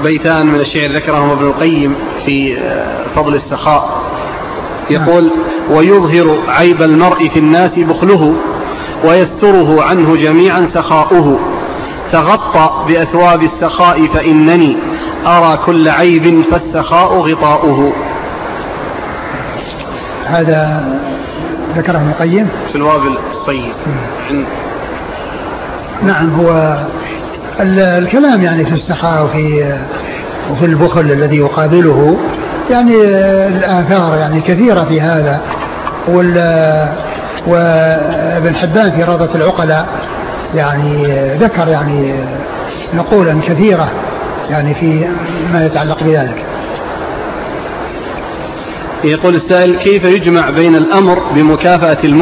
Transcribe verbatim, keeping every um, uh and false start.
بيتان من الشعر ذكرهما ابن القيم في فضل السخاء، يقول: ويظهر عيب المرء في الناس بخله، ويستره عنه جميعا سخاؤه، تغطى بأثواب السخاء فإنني أرى كل عيب فالسخاء غطاؤه. هذا ذكره ابن القيم في الوابل الصيب. نعم، هو الكلام يعني في السخاء وفي وفي البخل الذي يقابله، يعني الآثار يعني كثيرة في هذا. وابن حبان في روضة العقلاء يعني ذكر يعني نقولا كثيرة يعني في ما يتعلق بذلك. يقول السائل: كيف يجمع بين الأمر بمكافأة المؤمن